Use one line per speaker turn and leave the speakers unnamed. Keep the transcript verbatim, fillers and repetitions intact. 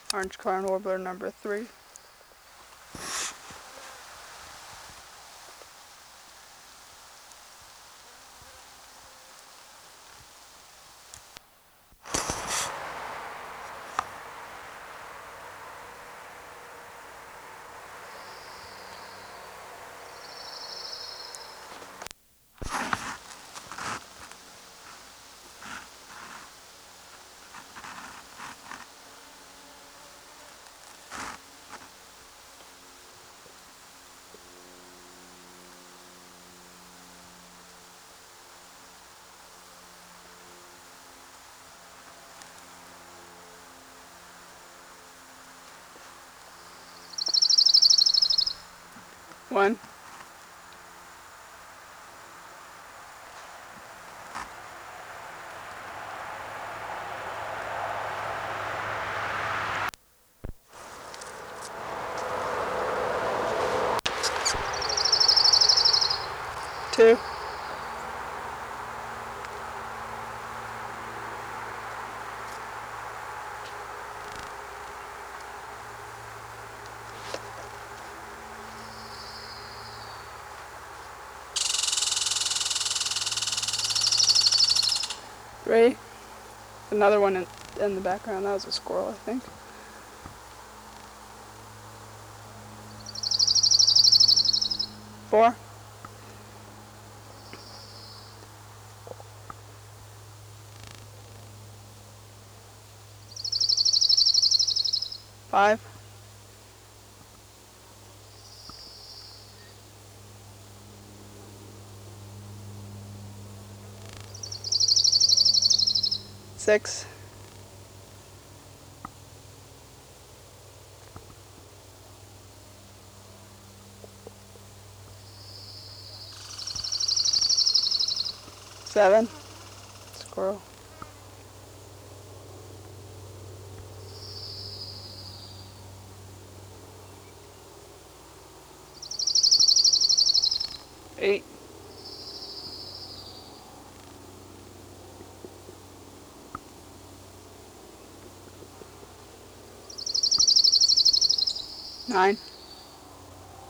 Orange crown warbler number three. One. Two. Three. Another one in, in the background. That was a squirrel, I think. Four. Five. Six. Seven. Squirrel. Eight. Nine.